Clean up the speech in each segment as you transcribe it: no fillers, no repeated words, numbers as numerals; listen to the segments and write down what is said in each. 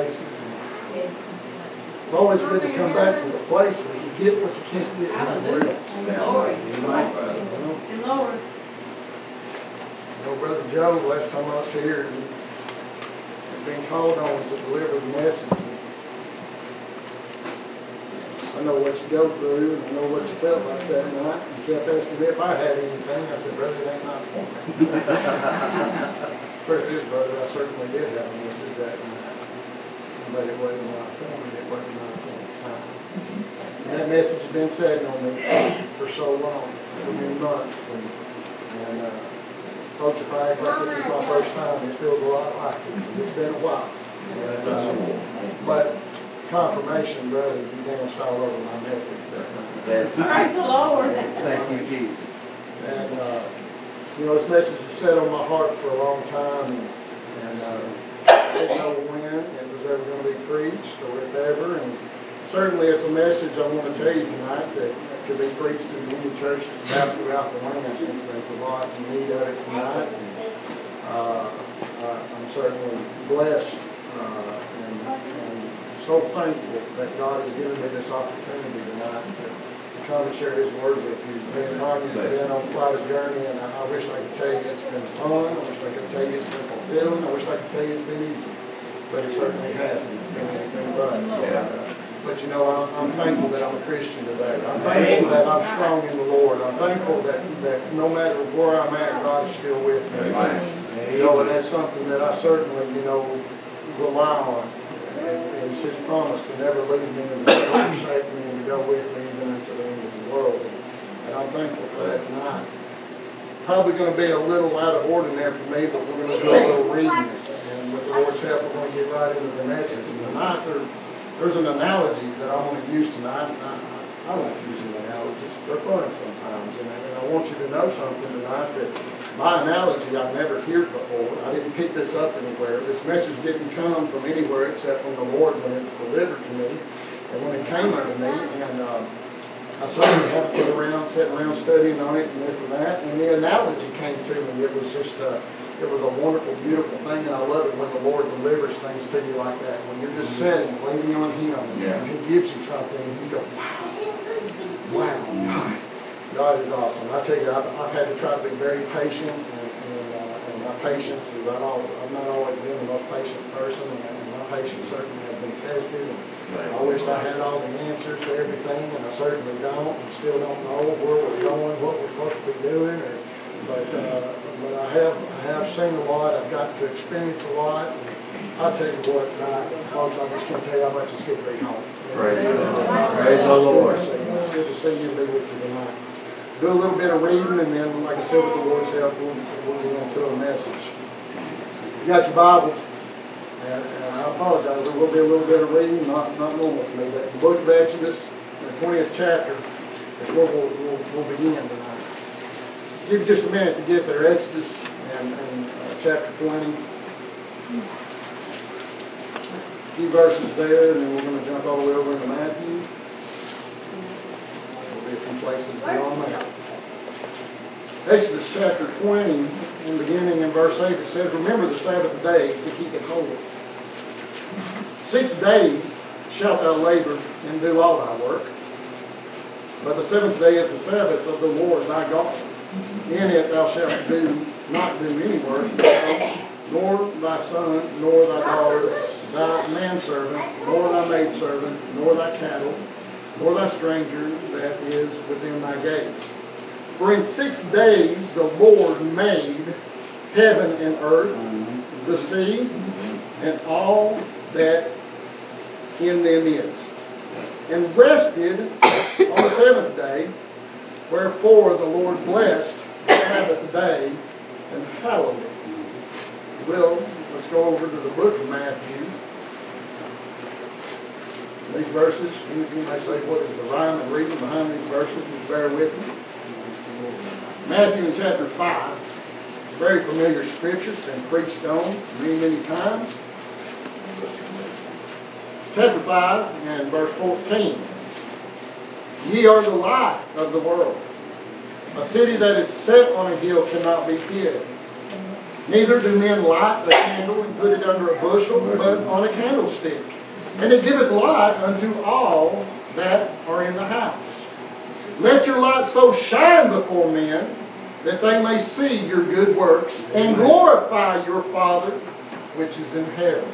places. It's always good to come back to the place where you get what you can't get anywhere else. Lord. Brother Joe, last time I was here, he had been called on to deliver the message. I know what you go through, and I know what you felt like that night. You kept asking me if I had anything. I said, brother, it ain't not for me. Truth is, brother, I certainly did have a message that night. But it wasn't not for me. It wasn't not for the time. And that message has been sitting on me for so long, for many months. And folks, if I act like this is my first time, it feels a lot like it. It's been a while. But confirmation, brother, you danced all over my message that night. Praise the Lord. Thank you, Jesus. And, this message has sat on my heart for a long time, and I didn't know when it was ever going to be preached or if ever. And certainly it's a message I want to tell you tonight that could be preached in many churches throughout the land. I think there's a lot in need of it tonight. And, I'm certainly blessed and so thankful that God has given me this opportunity tonight to come and share His Word with you. Me and Tanya have been on quite a journey, and I wish I could tell you it's been fun. I wish I could tell you it's been fulfilling. I wish I could tell you it's been easy. But it certainly hasn't. It's been anything but. But I'm thankful that I'm a Christian today. I'm thankful that I'm strong in the Lord. I'm thankful that no matter where I'm at, God is still with me. And that's something that I certainly, rely on. And it's His promise to never leave me and never forsake me and to go with me even unto the end of the world. And I'm thankful for that tonight. Probably going to be a little out of ordinary for me, but we're going to do a little reading. And with the Lord's help, we're going to get right into the message. And tonight, there's an analogy that I want to use tonight. I like using analogies. They're fun sometimes. And I want you to know something tonight that my analogy I've never heard before. I didn't pick this up anywhere. This message didn't come from anywhere except from the Lord when it was delivered to me and when it came unto me. And I certainly have to sit around studying on it and this and that. And the analogy came to me. It was just it was a wonderful, beautiful thing. And I love it when the Lord delivers things to you like that. When you're just sitting, leaning on Him, and He gives you something, and you go, wow. God is awesome. I tell you, I've had to try to be very patient, and my patience is I've not always been the most patient person, and my patience certainly has been tested. And I wish I had all the answers to everything, and I certainly don't. And still don't know where we're going, what we're supposed to be doing. But I have seen a lot. I've gotten to experience a lot. And I'll tell you what, folks, I just can't tell you how much it's good to be home. Praise the Lord. It's good to see you and be with you tonight. Do a little bit of reading, and then, like I said, with the Lord's help, we'll get into a message. You got your Bibles, and I apologize. There will be a little bit of reading, not normal for me, but the book of Exodus, the 20th chapter, is where we'll begin tonight. Give you just a minute to get there. Exodus and chapter 20. A few verses there, and then we're going to jump all the way over into Matthew. A few places beyond that. Exodus chapter 20, and beginning in verse 8, it says, "Remember the Sabbath day to keep it holy. 6 days shalt thou labor and do all thy work. But the 7th day is the Sabbath of the Lord thy God. In it thou shalt not do any work, nor thy son, nor thy daughter, thy manservant, nor thy maidservant, nor thy cattle, nor thy stranger that is within thy gates. For in 6 days the Lord made heaven and earth, the sea, and all that in them is, and rested on the 7th day. Wherefore the Lord blessed the Sabbath day and hallowed it." Well, let's go over to the book of Matthew. These verses, you may say, what is the rhyme and reason behind these verses? Just bear with me. Matthew in chapter 5, very familiar scripture, it's been preached on many, many times. Chapter 5 and verse 14. "Ye are the light of the world. A city that is set on a hill cannot be hid. Neither do men light a candle and put it under a bushel, but on a candlestick. And it giveth light unto all that are in the house. Let your light so shine before men, that they may see your good works, and glorify your Father which is in heaven.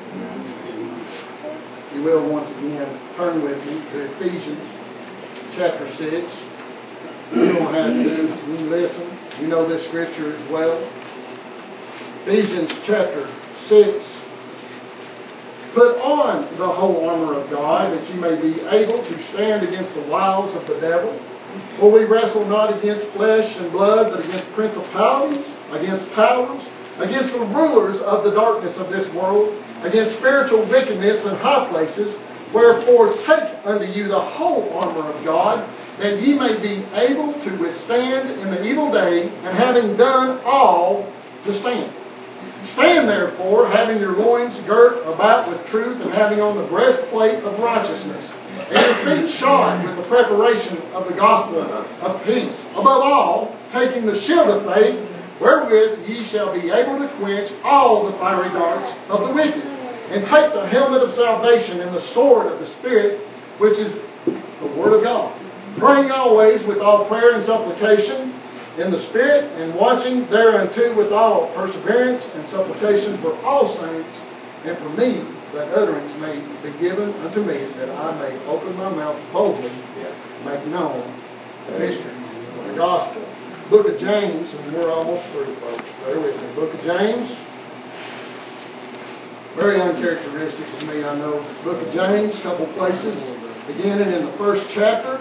You will once again turn with me to Ephesians chapter 6. You don't have to. You listen. You know this scripture as well. Ephesians chapter 6. Put on the whole armor of God, that you may be able to stand against the wiles of the devil. For we wrestle not against flesh and blood, but against principalities, against powers, against the rulers of the darkness of this world, against spiritual wickedness in high places. Wherefore take unto you the whole armor of God, that ye may be able to withstand in the evil day, and having done all, to stand. Stand therefore, having your loins girt about with truth, and having on the breastplate of righteousness, and your feet shod with the preparation of the gospel of peace. Above all, taking the shield of faith, wherewith ye shall be able to quench all the fiery darts of the wicked. And take the helmet of salvation and the sword of the Spirit, which is the Word of God. Praying always with all prayer and supplication in the Spirit, and watching thereunto with all perseverance and supplication for all saints, and for me, that utterance may be given unto me, that I may open my mouth boldly, make known the mystery of the gospel. Book of James, and we're almost through, folks. Bear with me. Book of James. Very uncharacteristic of me, I know. Book of James, a couple places, beginning in the first chapter.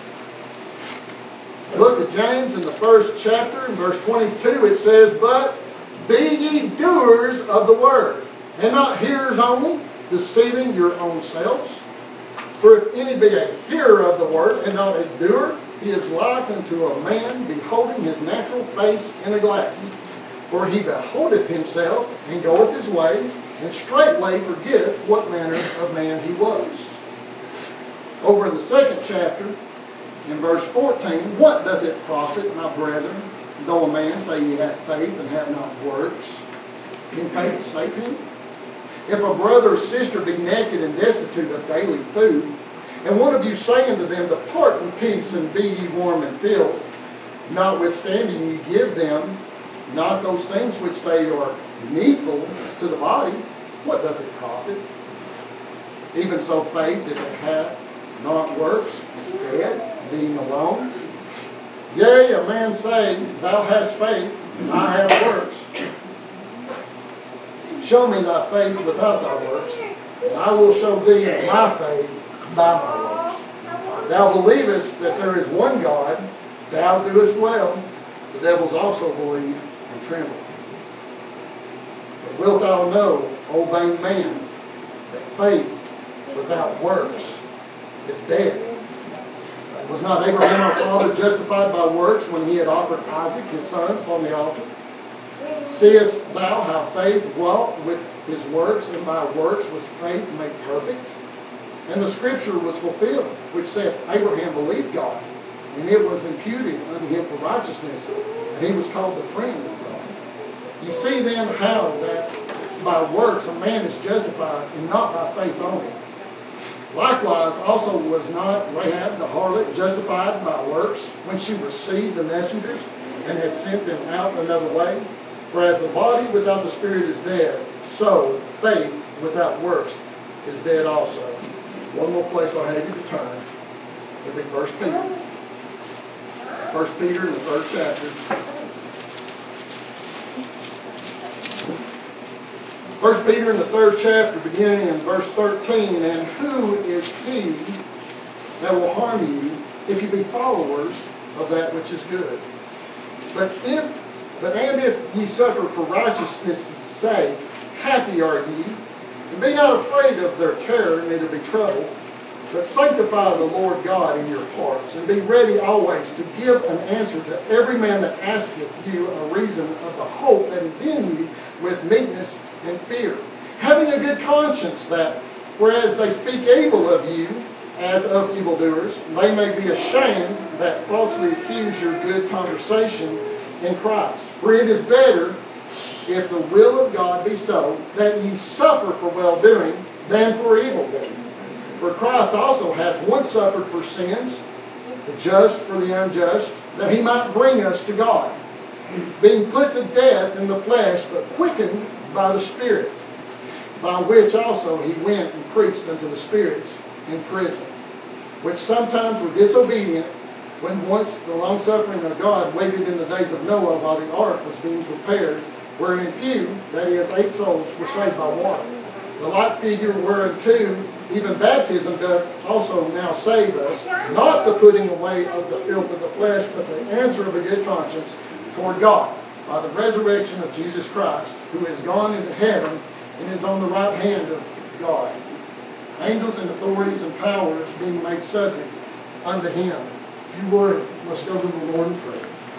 Book of James, in the first chapter, in verse 22, it says, But be ye doers of the word, and not hearers only, deceiving your own selves. For if any be a hearer of the word, and not a doer, he is like unto a man beholding his natural face in a glass. For he beholdeth himself, and goeth his way, and straightway forgetteth what manner of man he was. Over in the second chapter, in verse 14, What doth it profit, my brethren, though a man say he hath faith and have not works? Can faith save him? If a brother or sister be naked and destitute of daily food, and one of you say unto them, Depart in peace, and be ye warm and filled, notwithstanding ye give them not those things which they are needful to the body, what doth it profit? Even so faith, if it hath not works, is dead, being alone. Yea, a man say, Thou hast faith, and I have works. Show me thy faith without thy works, and I will show thee my faith by my works. Thou believest that there is one God, thou doest well. The devils also believe and tremble. But wilt thou know, O vain man, that faith without works is dead? Was not Abraham our father justified by works when he had offered Isaac his son upon the altar? Seest thou how faith dwelt with his works, and by works was faith made perfect? And the scripture was fulfilled, which saith, Abraham believed God, and it was imputed unto him for righteousness, and he was called the friend of God. You see then how that by works a man is justified, and not by faith only. Likewise also was not Rahab the harlot justified by works when she received the messengers and had sent them out another way? For as the body without the spirit is dead, so faith without works is dead also. One more place I'll have you to turn. It'll be 1 Peter. 1 Peter in the 3rd chapter. 1 Peter in the 3rd chapter, beginning in verse 13, And who is he that will harm you if you be followers of that which is good? But if ye suffer for righteousness' sake, happy are ye, and be not afraid of their terror, neither be troubled, but sanctify the Lord God in your hearts, and be ready always to give an answer to every man that asketh you a reason of the hope that is in you with meekness and fear, having a good conscience, that whereas they speak evil of you as of evildoers, they may be ashamed that falsely accuse your good conversation in Christ. For it is better if the will of God be so, that ye suffer for well-doing than for evil-doing. For Christ also hath once suffered for sins, the just for the unjust, that he might bring us to God, being put to death in the flesh, but quickened by the Spirit, by which also he went and preached unto the spirits in prison, which sometimes were disobedient, when once the longsuffering of God waited in the days of Noah while the ark was being prepared, wherein few, that is, 8 souls, were saved by water. The like figure whereunto even baptism doth also now save us, not the putting away of the filth of the flesh, but the answer of a good conscience toward God, by the resurrection of Jesus Christ, who is gone into heaven and is on the right hand of God. Angels and authorities and powers being made subject unto him. If you would, let's go to the Lord and pray.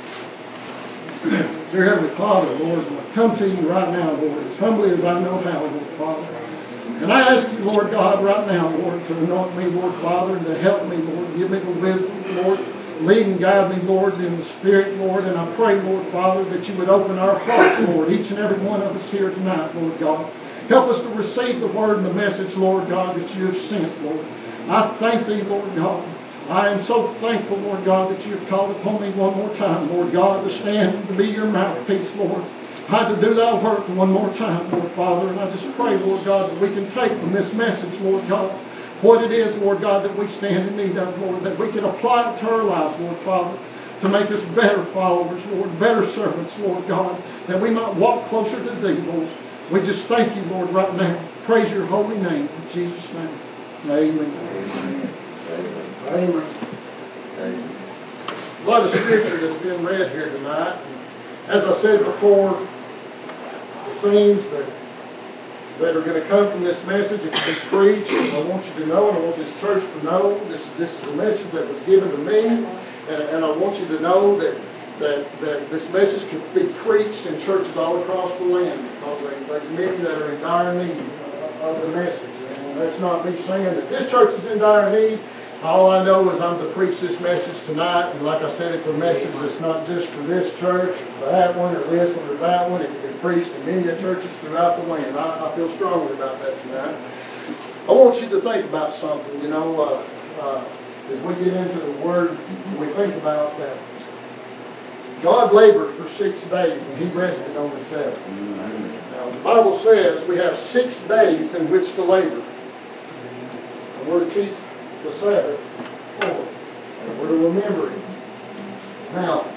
Dear Heavenly Father, Lord, I come to you right now, Lord, as humbly as I know how, Lord Father. And I ask you, Lord God, right now, Lord, to anoint me, Lord Father, and to help me, Lord, give me the wisdom, Lord. Lead and guide me, Lord, in the Spirit, Lord. And I pray, Lord Father, that you would open our hearts, Lord, each and every one of us here tonight, Lord God. Help us to receive the word and the message, Lord God, that you have sent, Lord. I thank thee, Lord God. I am so thankful, Lord God, that you have called upon me one more time, Lord God, to stand, to be your mouthpiece, Lord. I had to do thy work one more time, Lord Father. And I just pray, Lord God, that we can take from this message, Lord God, what it is, Lord God, that we stand in need of, Lord, that we can apply it to our lives, Lord Father, to make us better followers, Lord, better servants, Lord God, that we might walk closer to thee, Lord. We just thank you, Lord, right now. Praise your holy name. In Jesus' name. Amen. Amen. Amen. Amen. A lot of scripture that's been read here tonight. As I said before, the things that are going to come from this message, it can be preached, and I want you to know, and I want this church to know, this is a message that was given to me, and I want you to know that this message can be preached in churches all across the land, because there's many that are in dire need of the message. And that's not me saying that this church is in dire need. All I know is I'm to preach this message tonight, and like I said, it's a message that's not just for this church, or that one, or this one, or that one. It can be preached in many churches throughout the land. I feel strongly about that tonight. I want you to think about something, as we get into the Word, we think about that. God labored for 6 days, and he rested on the 7th. Now, the Bible says we have 6 days in which to labor. And we're to keep the Sabbath holy. And we're to remember it. Now,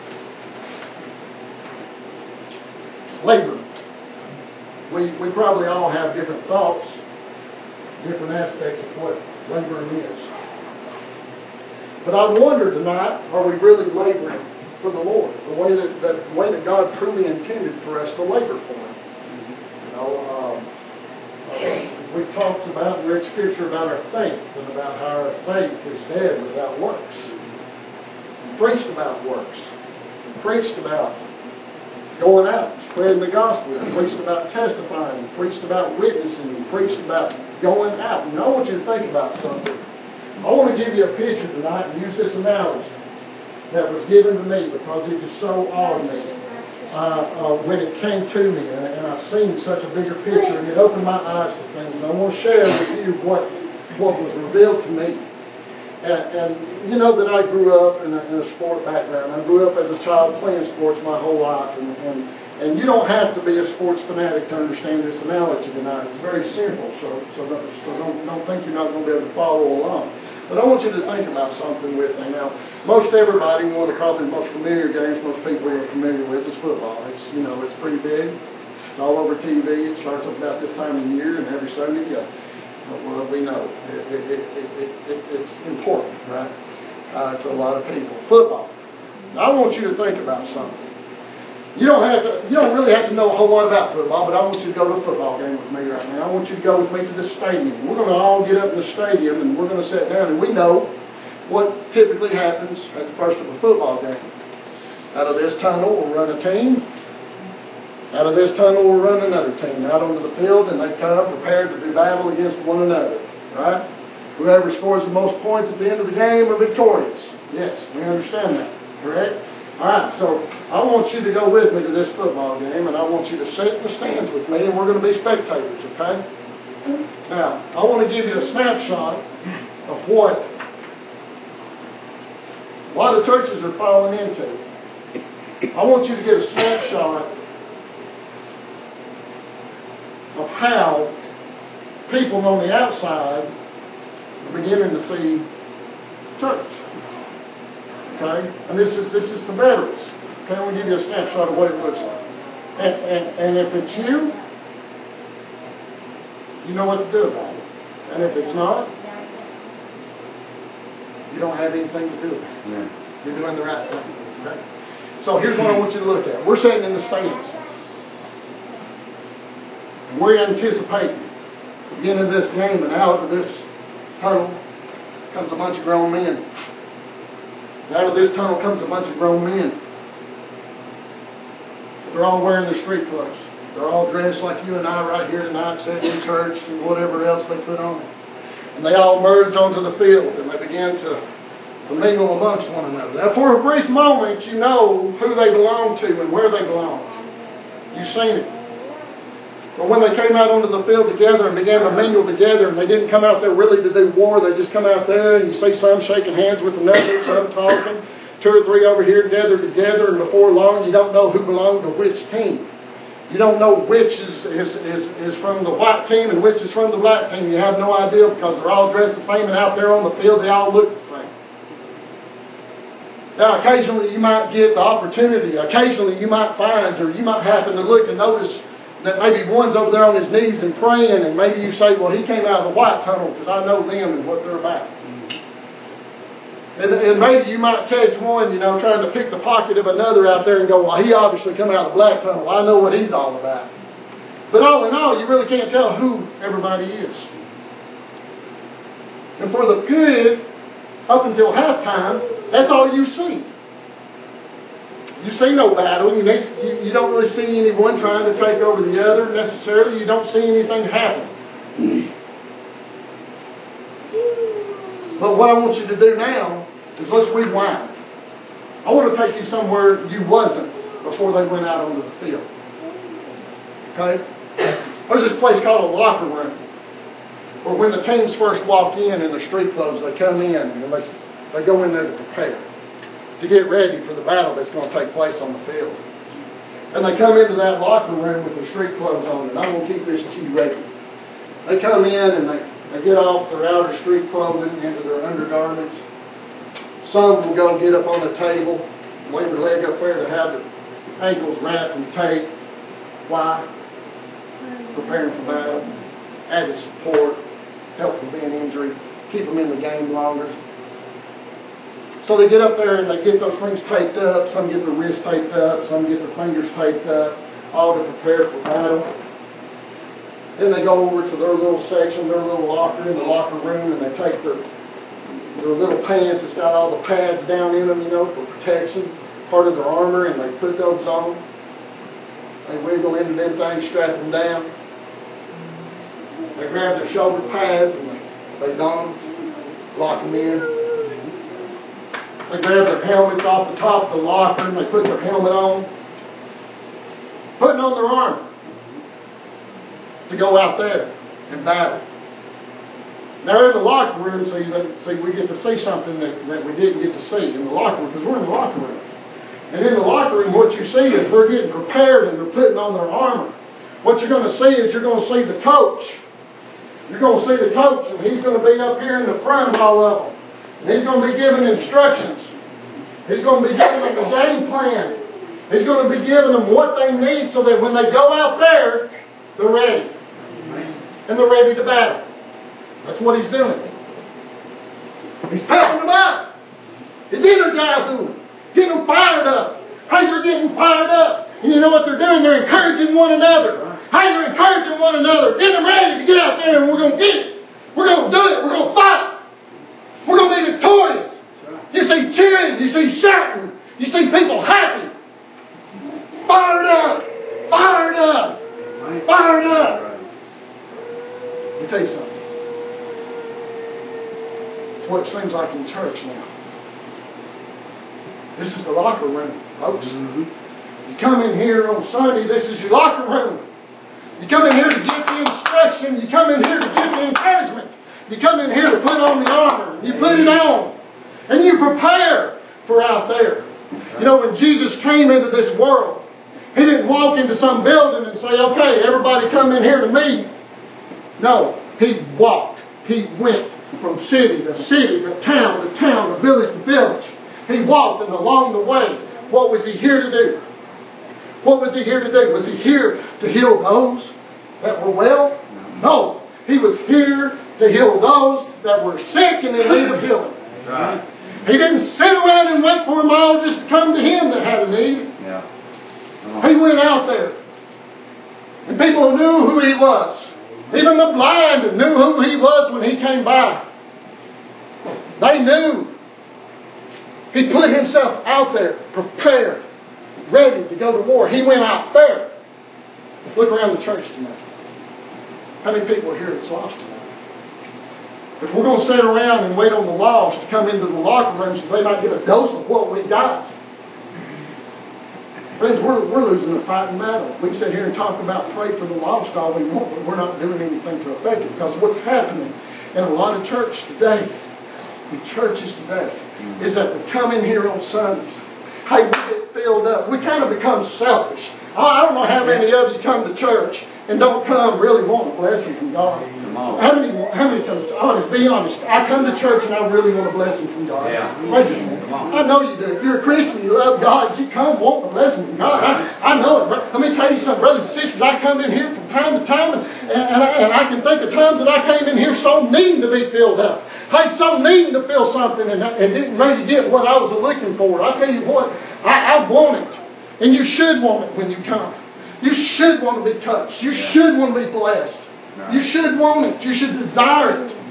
labor. We probably all have different thoughts, different aspects of what laboring is. But I wonder tonight, are we really laboring for the Lord, the way that God truly intended for us to labor for Him? We've talked about, read Scripture about our faith, and about how our faith is dead without works. We preached about works. We preached about going out, spreading the gospel. We preached about testifying. We preached about witnessing. We preached about going out. And I want you to think about something. I want to give you a picture tonight and use this analogy that was given to me because it just so awed me when it came to me, and I seen such a bigger picture, and it opened my eyes to things. I want to share with you what was revealed to me. And you know that I grew up in a sport background. I grew up as a child playing sports my whole life, and you don't have to be a sports fanatic to understand this analogy tonight. It's very simple, so don't think you're not going to be able to follow along. But I want you to think about something with me. Now, most everybody, one of the probably the most familiar games most people are familiar with is football. It's pretty big. It's all over TV. It starts up about this time of year, and every Sunday you go. Well, we know it's important, right, to a lot of people. Football. Now, I want you to think about something. You don't really have to know a whole lot about football, but I want you to go to a football game with me right now. I want you to go with me to the stadium. We're going to all get up in the stadium, and we're going to sit down, and we know what typically happens at the first of a football game. Out of this tunnel, we'll run a team. Out of this tunnel, we'll run another team out onto the field, and they come prepared to do battle against one another, right? Whoever scores the most points at the end of the game are victorious. Yes, we understand that, correct? All right, so I want you to go with me to this football game, and I want you to sit in the stands with me, and we're going to be spectators, okay? Now, I want to give you a snapshot of what a lot of churches are falling into. I want you to get a snapshot of how people on the outside are beginning to see church. Okay? And this is the veterans. Okay, I'm going to give you a snapshot of what it looks like. And if it's you, you know what to do about it. And if it's not, you don't have anything to do with it. Yeah. You're doing the right thing. Okay? So here's what I want you to look at. We're sitting in the stands. We're anticipating the beginning of this game, and out of this tunnel comes a bunch of grown men. And out of this tunnel comes a bunch of grown men. They're all wearing their street clothes. They're all dressed like you and I right here tonight, sitting in church and whatever else they put on. And they all merge onto the field, and they begin to mingle amongst one another. Now, for a brief moment, you know who they belong to and where they belong. You've seen it. But when they came out onto the field together and began to mingle together, and they didn't come out there really to do war, they just come out there and you see some shaking hands with another, some talking, 2 or 3 over here gathered together, and before long you don't know who belonged to which team. You don't know which is from the white team and which is from the black team. You have no idea because they're all dressed the same, and out there on the field they all look the same. Now, occasionally you might get the opportunity. Occasionally you might find, or you might happen to look and notice that maybe one's over there on his knees and praying, and maybe you say, well, he came out of the white tunnel because I know them and what they're about. And maybe you might catch one, trying to pick the pocket of another out there and go, well, he obviously come out of the black tunnel. I know what he's all about. But all in all, you really can't tell who everybody is. And for the period up until halftime, that's all you see. You see no battle. You don't really see anyone trying to take over the other necessarily. You don't see anything happen. But what I want you to do now is let's rewind. I want to take you somewhere you wasn't before they went out onto the field. Okay? There's this place called a locker room, where when the teams first walk in their street clothes, they come in and they go in there to prepare, to get ready for the battle that's going to take place on the field. And they come into that locker room with their street clothes on, and I'm going to keep this G-rated. They come in and they get off their outer street clothing into their undergarments. Some will go get up on the table, lay their leg up there to have their ankles wrapped in tape. Why? Preparing for battle, added support, help prevent injury, keep them in the game longer. So they get up there and they get those things taped up. Some get their wrists taped up, some get their fingers taped up, all to prepare for battle. Then they go over to their little section, their little locker in the locker room, and they take their little pants that's got all the pads down in them, for protection, part of their armor, and they put those on. They wiggle into them things, strap them down. They grab their shoulder pads and they don them, lock them in. They grab their helmets off the top of the locker and they put their helmet on, putting on their armor to go out there and battle. Now in the locker room, see, we get to see something that we didn't get to see in the locker room because we're in the locker room. And in the locker room, what you see is they're getting prepared and they're putting on their armor. What you're going to see is you're going to see the coach. You're going to see the coach, and he's going to be up here in the front of all of them. And he's going to be giving instructions. He's going to be giving them a game plan. He's going to be giving them what they need so that when they go out there, they're ready. And they're ready to battle. That's what he's doing. He's pepping them up. He's energizing them. Getting them fired up. Hey, they're getting fired up. And you know what they're doing? They're encouraging one another. Hey, they're encouraging one another. Getting them ready to get out there and we're going to get it. We're going to do it. We're going to fight. We're going to be victorious. You see cheering. You see shouting. You see people happy. Fired up. Fired up. Fired up. Let me tell you something. It's what it seems like in church now. This is the locker room, folks. You come in here on Sunday, this is your locker room. You come in here to get the instruction. You come in here to get the encouragement. You come in here to put on the armor. And you put it on. And you prepare for out there. You know, when Jesus came into this world, He didn't walk into some building and say, okay, everybody come in here to me. No, He walked. He went from city to city, to town to town, to village to village. He walked, and along the way, what was He here to do? What was He here to do? Was He here to heal those that were well? No. He was here to heal those that were sick and in need of healing. Right. He didn't sit around and wait for them all just to come to Him that had a need. Yeah. He went out there. And people knew who He was. Even the blind knew who He was when He came by. They knew. He put Himself out there, prepared, ready to go to war. He went out there. Look around the church tonight. How many people are here that's lost tonight? If we're going to sit around and wait on the lost to come into the locker room so they might get a dose of what we got, friends, we're losing a fighting battle. We can sit here and talk about pray for the lost all we want, but we're not doing anything to affect it, because what's happening in a lot of churches today, is that we come in here on Sundays. Hey, we get filled up. We kind of become selfish. I don't know how many of you come to church and don't come really want a blessing from God. Come on. How many come to honest? Be honest. I come to church and I really want a blessing from God. Yeah. Raise your hand. I know you do. If you're a Christian, you love God, you come want a blessing from God. I know it. Let me tell you something, brothers and sisters. I come in here from time to time, and I can think of times that I came in here so needing to be filled up. Hey, so needing to feel something and didn't maybe get what I was looking for. I tell you what, I want it. And you should want it when you come. You should want to be touched. You should want to be blessed. Right. You should want it. You should desire it.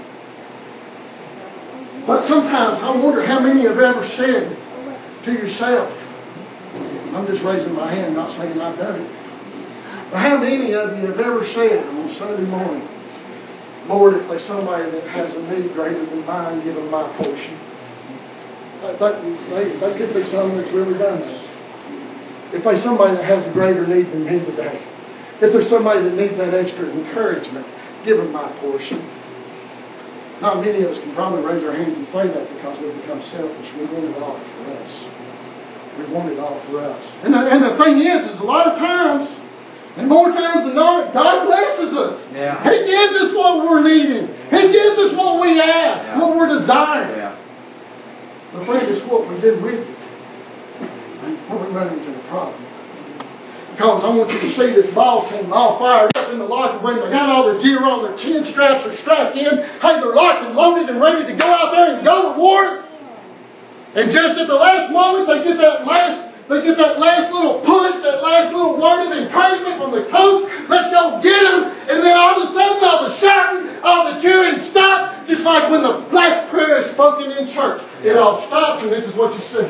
But sometimes I wonder how many have ever said to yourself, I'm just raising my hand, not saying I've done it. But how many of you have ever said on Sunday morning, Lord, if there's somebody that has a need greater than mine, give them my portion. That could be someone that's really done this. If there's somebody that has a greater need than me today, if there's somebody that needs that extra encouragement, give them my portion. Not many of us can probably raise our hands and say that, because we've become selfish. We want it all for us. We want it all for us. And the thing is a lot of times, and more times than not, God blesses us. Yeah. He gives us what we're needing. He gives us what we ask, what we're desiring. Yeah. The thing is what we do with it. When we run into the problem. Because I want you to see this ball team all fired up in the locker room. They got all their gear on, their chin straps are strapped in. Hey, they're locked and loaded and ready to go out there and go to war. And just at the last moment, they get that last little push, that last little word of encouragement from the coach. Let's go get them. And then all of a sudden, all the shouting, all the cheering stops. Just like when the last prayer is spoken in church. It all stops, and this is what you see.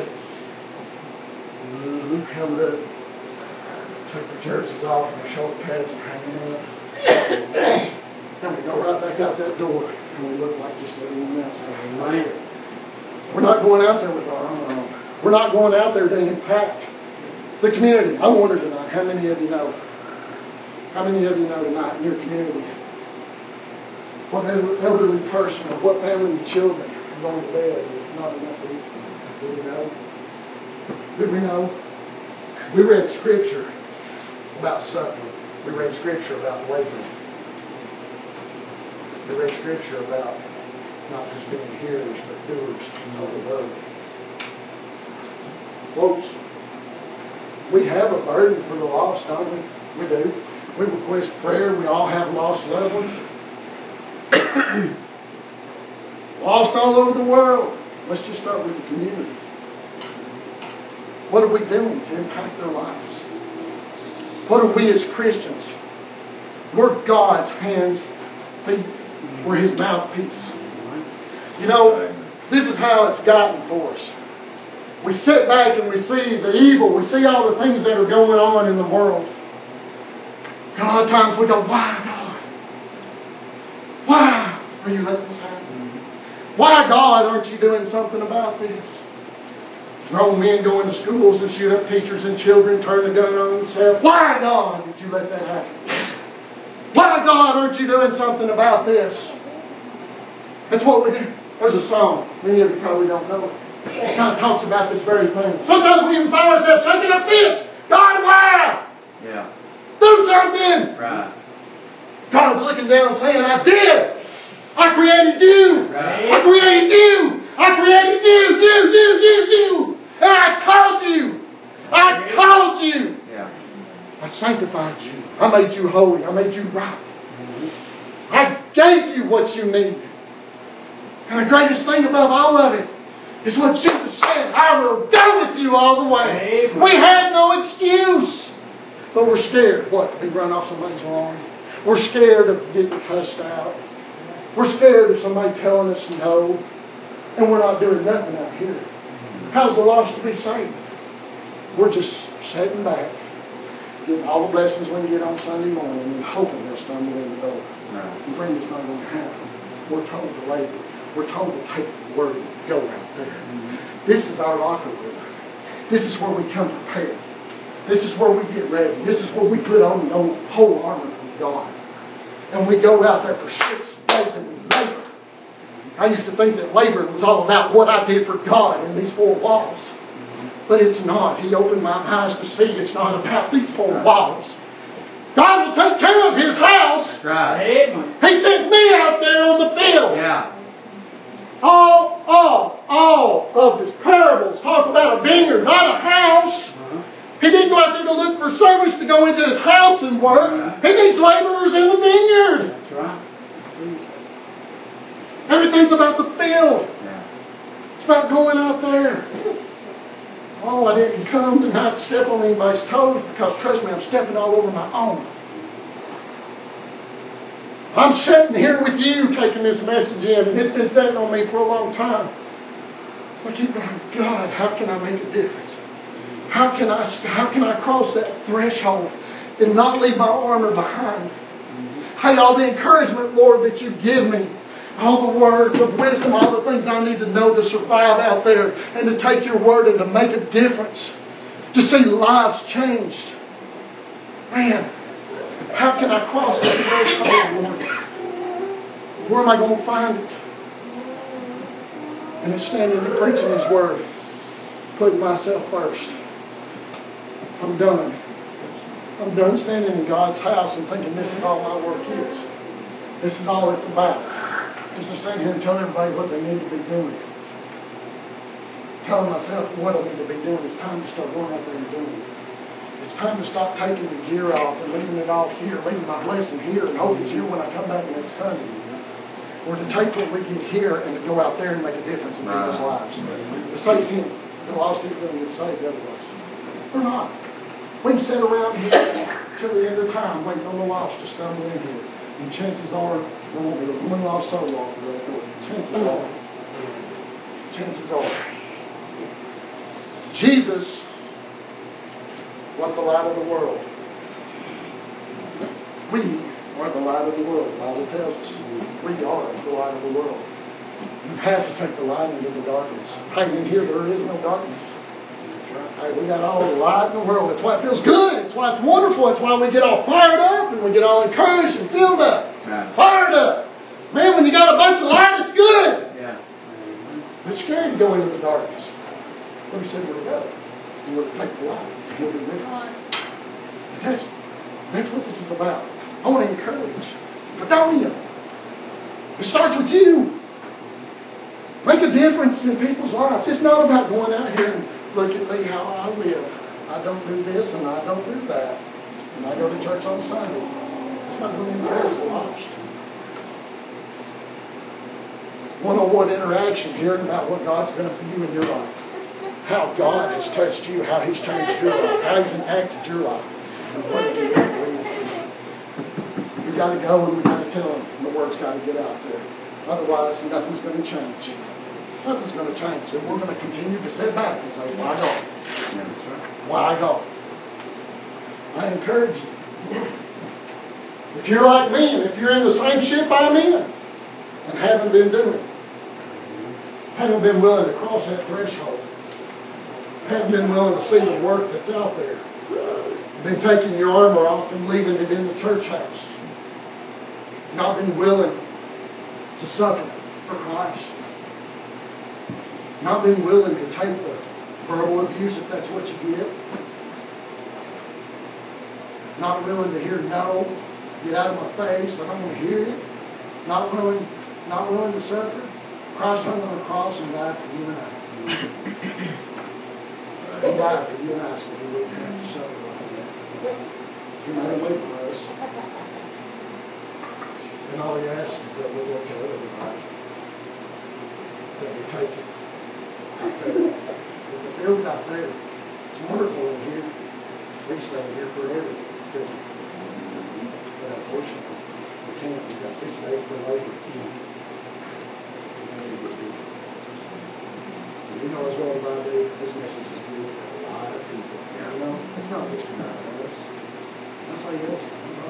Coming up, took the jerseys off and the shoulder pads are hanging up. And we go right back out that door, and we look like just everyone else. We're not going out there with our armor on. We're not going out there to impact the community. I wonder tonight, how many of you know? How many of you know tonight in your community? What elderly person or what family of children are going to bed with not enough to eat? Do we know? Do we know? We read Scripture about suffering. We read Scripture about laboring. We read Scripture about not just being hearers, but doers of the word. Folks, we have a burden for the lost, don't we? We do. We request prayer. We all have lost loved ones. Lost all over the world. Let's just start with the community. What are we doing to impact their lives? What are we as Christians? We're God's hands, feet. We're His mouthpiece. You know, this is how it's gotten for us. We sit back and we see the evil. We see all the things that are going on in the world. And a lot of times we go, why, God? Why are you letting this happen? Why, God, aren't you doing something about this? Grown men go into schools and shoot up teachers and children, turn the gun on themselves. Why, God, did you let that happen? Why, God, aren't you doing something about this? That's what we do. There's a song. Many of you probably don't know it. It kind of talks about this very thing. Sometimes we even find ourselves shaking our fist. God, why? Yeah. Do something. Right. God's looking down saying, I did. I created you. Right. I created you. I created you. And I called you. I called you. Yeah. I sanctified you. I made you holy. I made you right. I gave you what you need. And the greatest thing above all of it is what Jesus said. I will go with you all the way. Amen. We have no excuse. But we're scared. What? To be run off somebody's lawn? We're scared of getting cussed out. We're scared of somebody telling us no. And we're not doing nothing out here. How's the lost to be saved? We're just sitting back, getting all the blessings we can get on Sunday morning and hoping they'll stumble in the door. Right. And friend, it's not going to happen. We're told to labor. We're told to take the word and go out there. This is our locker room. This is where we come prepared. This is where we get ready. This is where we put on the whole armor of God. And we go out there for 6 days and we labor. I used to think that labor was all about what I did for God in these 4 walls. But it's not. He opened my eyes to see it's not about these 4 walls. God will take care of His house. That's right. He sent me out there on the field. Yeah. All of His parables talk about a vineyard, not a house. He didn't go out there to look for servants to go into His house and work. Right. He needs laborers in the vineyard. That's right. Everything's about the field. Yeah. It's about going out there. Oh, I didn't come to not step on anybody's toes because, trust me, I'm stepping all over my own. I'm sitting here with you taking this message in, and it's been sitting on me for a long time. I keep going, God, how can I make a difference? How can I cross that threshold and not leave my armor behind? Hey, all the encouragement, Lord, that you give me, all the words of wisdom, all the things I need to know to survive out there and to take your word and to make a difference, to see lives changed. Man, how can I cross that threshold, Lord? Where am I going to find it? And it's standing and preaching His word, putting myself first. I'm done. I'm done standing in God's house and thinking this is all my work is. This is all it's about. Just to stand here and tell everybody what they need to be doing. Telling myself what I need to be doing. It's time to start going out there and doing it. It's time to stop taking the gear off and leaving it all here, leaving my blessing here and hope it's here when I come back next Sunday. Or to take what we get here and to go out there and make a difference in people's lives. The saved him. The lost people don't get saved otherwise. They're not. We can sit around here till the end of time waiting on the lost to stumble in here. And chances are there won't be one lost soul off of that door. Chances are. Chances are. Jesus was the light of the world. We are the light of the world. The Bible tells us we are the light of the world. You have to take the light into the darkness. Hey, in here there is no darkness. Hey, we got all the light in the world. That's why it feels good. That's why it's wonderful. That's why we get all fired up and we get all encouraged and filled up. Right. Fired up. Man, when you got a bunch of light, it's good. Yeah. It's scary to go into the darkness. But He said we're to go. And we're to take the light. He'll be with us. That's what this is about. I want to encourage. But don't you? It starts with you. Make a difference in people's lives. It's not about going out here and look at me how I live. I don't do this and I don't do that. And I go to church on Sunday. It's not going to embarrass the lost. One-on-one interaction, hearing about what God's done for you in your life. How God has touched you, how He's changed your life, how He's impacted your life. And what He did for you. We got to go and we got to tell them. The word's got to get out there. Otherwise, nothing's going to change. Nothing's going to change. And we're going to continue to sit back and say, why God? Yeah, that's right. Why God? I encourage you. If you're like me and if you're in the same ship I'm in and haven't been doing, haven't been willing to cross that threshold, Haven't been willing to see the work that's out there. Been taking your armor off and leaving it in the church house. Not been willing to suffer for Christ. Not been willing to take the verbal abuse if that's what you get. Not willing to hear no. Get out of my face. I don't want to hear it. Not willing to suffer. Christ hung on the cross and died for you and I. He died for you and I so we wouldn't have to suffer like that. He made a way for us. And all he asks is that we go tell everybody that we take it out there. The field's out there. It's wonderful in here. We stay here forever. But unfortunately, we can't. We've got 6 days to labor. You know as well as I do, this message is good for a lot of people. You know, it's not just about us. That's how you else.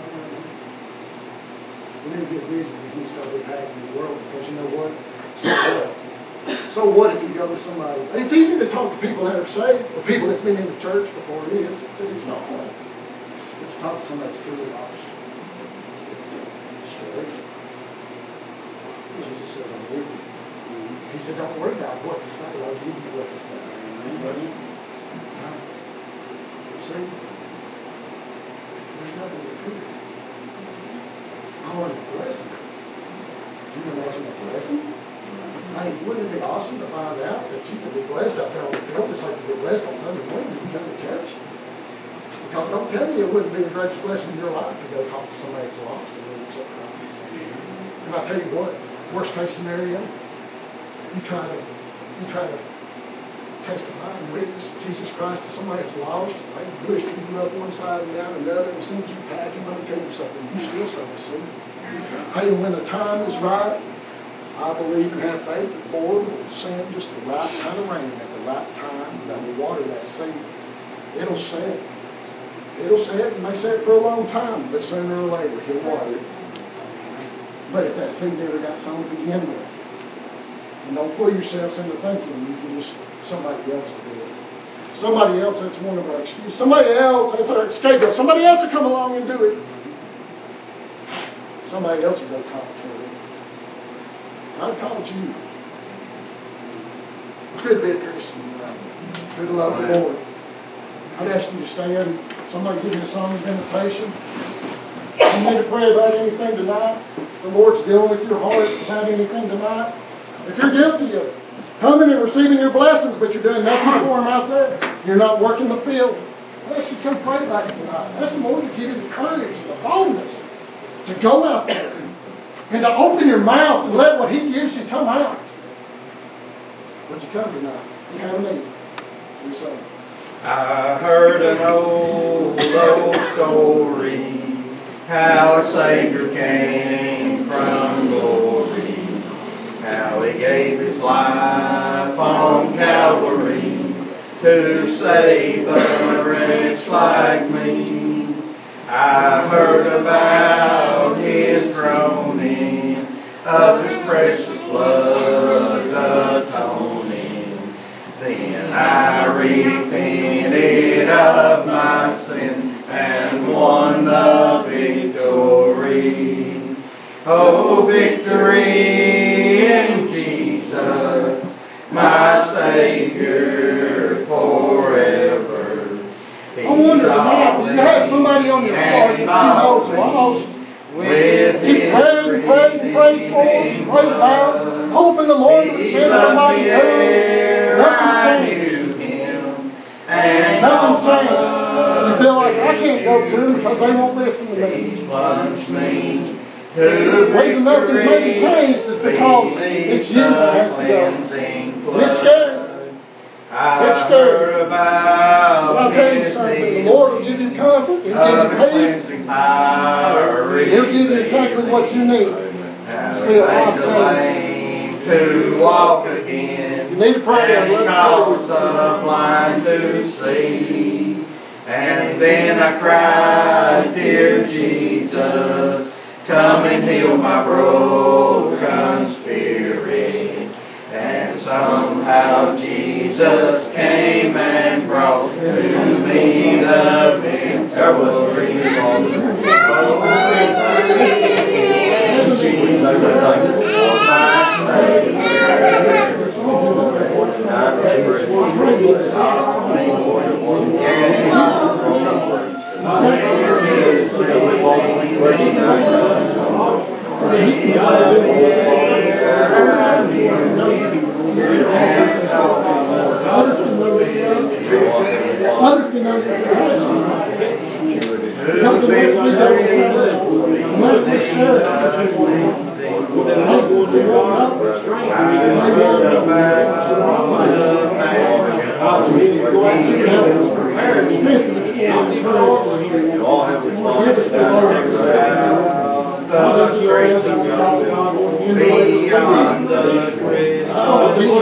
We need to get busy. We need to start impacting the world because you know what? So what? So what if you go to somebody? It's easy to talk to people that are saved or people that's been in the church before it is. It's not hard. But to talk to somebody that's truly lost. Straight. Jesus said, I'm with you. He said, don't worry about what to say. I'll give you what to say. Amen. See? There's nothing to fear. I want a blessing. Can you imagine a blessing? Hey, wouldn't it be awesome to find out that you can be blessed out there on the field just like you get blessed on Sunday morning when you come to church? Because don't tell me it wouldn't be the greatest blessing in your life to go talk to somebody that's lost and really accept Christ. And I'll tell you what, worst case scenario, you try to testify and witness Jesus Christ to somebody that's lost. They blister you up one side and down another. As soon as you pack him, let me tell you something. You still sow the seed. Hey, when the time is right, I believe and have faith that the Lord will send just the right kind of rain at the right time that will water that seed. It'll set. It'll set. It may set for a long time, but sooner or later He'll water it. But if that seed never got sown to begin with, and don't fool yourselves into thinking you can just somebody else to do it. Somebody else, that's one of our excuses. Somebody else, that's our scapegoat. Somebody else will come along and do it. Somebody else will go talk to it. I called you. Could be a Christian. Could love the Lord. I'd ask you to stand. Somebody give you a song of invitation. You need to pray about anything tonight. The Lord's dealing with your heart about anything tonight. If you're guilty of coming and receiving your blessings, but you're doing nothing for Him out there, you're not working the field, I ask you to come pray about it tonight. Ask the Lord to give you the courage and the boldness to go out there and to open your mouth and let what He gives you come out. Would you come tonight? You have a need. We say. I heard an old story, how a Savior came from glory, how He gave His life on Calvary to save a wretch like me. I heard about His groaning, of His precious blood's atoning. Then I repented of my sin and won the victory. Oh, victory in Jesus, my Savior forever. I wonder tonight, do you have somebody on your heart that you know is lost? With Keep praying, praying for them, pray about it, hoping the Lord would send somebody to them. Nothing's changed. Nothing's changed. You feel like I can't go to them because they won't listen to me. The reason nothing's maybe changed is because it's you that has to go. And it's scary. It's scary. But I'll tell you something. The Lord will give you comfort. He'll give you peace. He'll give you exactly what you need. See a life change. To walk again. You need to pray and cause the blind to see. And then I cried, dear Jesus, come and heal my broken spirit. And somehow Jesus came and me the victory. Beyond the crystal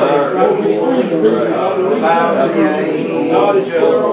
about the angels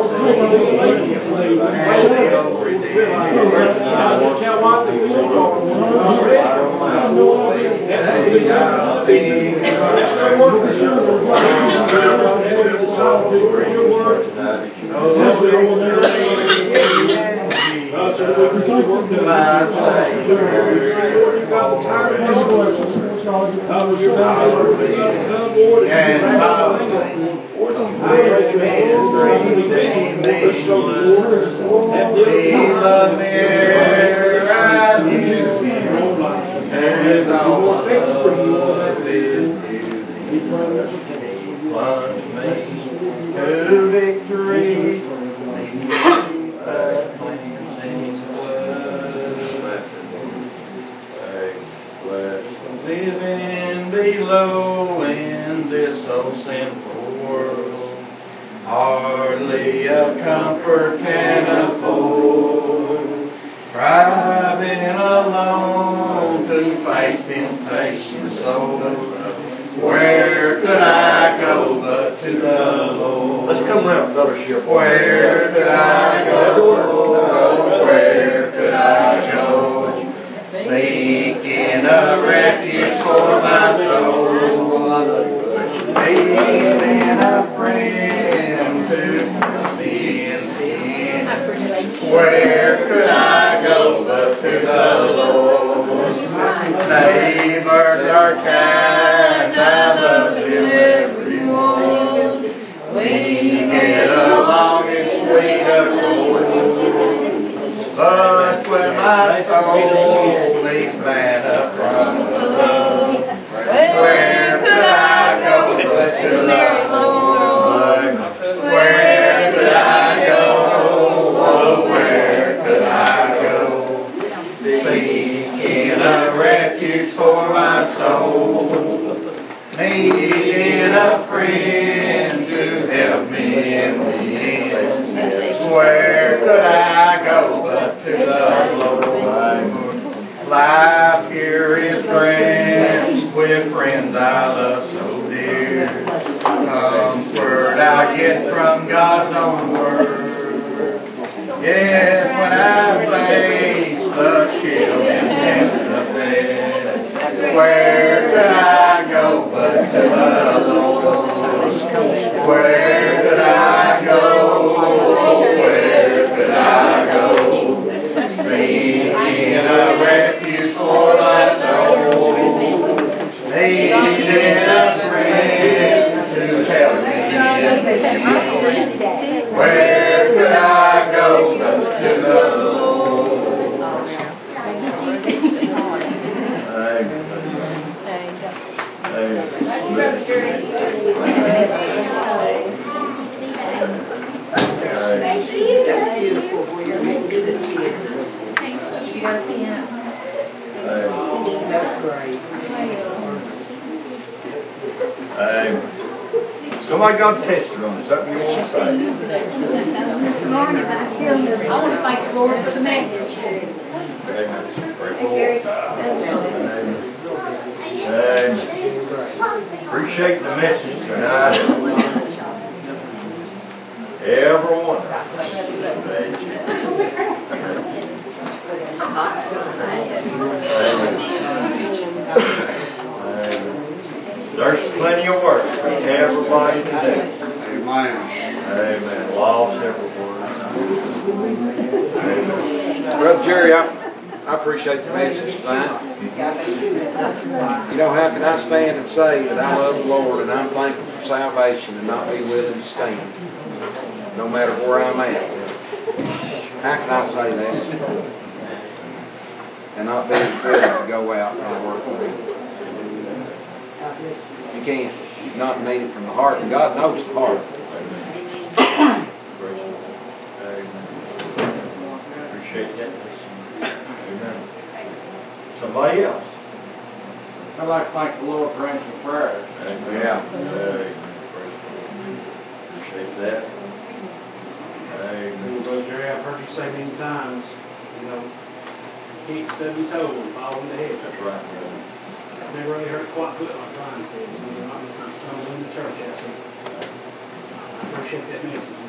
living below in this so sinful world, hardly a comfort can afford, striving alone to face temptation so. Where could I go but to the Lord? Let's come around fellowship. Where could I go? Where could I go? Seeking a refuge for my soul, needing a friend to me in peace. Where could I go but to the Lord? Neighbors are kind, I love them everyone. We get along in sweet accord. But when my soul needs manna from above, where could I go but to the Lord? Where could I go? Oh, where could I go? Seeking a refuge for my soul, needing a friend to help me in the end. Where could I go but to the Lord? Life here is grand with friends I love so dear. Comfort I get from God's own word. Yes, when I face the chill and tempest, where could I go but to the Lord? Where could I go? Where could I go? Seeking a refuge for my soul, needing a friend to help me. Where could I go but to the Lord? Somebody got a testimony. Something you want to say? I want to thank the Lord for the message. Amen. Praise the Lord. Amen. Appreciate the message tonight. Everyone. Amen. There's plenty of work for everybody to do. Amen. Lost every word. Brother Jerry, I appreciate the message tonight. You know, how can I stand and say that I love the Lord and I'm thankful for salvation and not be willing to stand, no matter where I'm at? How can I say that and not be willing to go out and work with Him? You can't. You not mean it from the heart, and God knows the heart. Appreciate that. Amen. Somebody else. I'd like to thank the Lord for answering prayers. Amen. Yeah. Amen. Appreciate that. Amen. Brother Jerry, I've heard you say many times, you know, keep stubbing toe and fall in the head. That's right, brother. I've never really heard it quite put like Brian said. You know, I'm not stumbling in the church out there. I appreciate that message.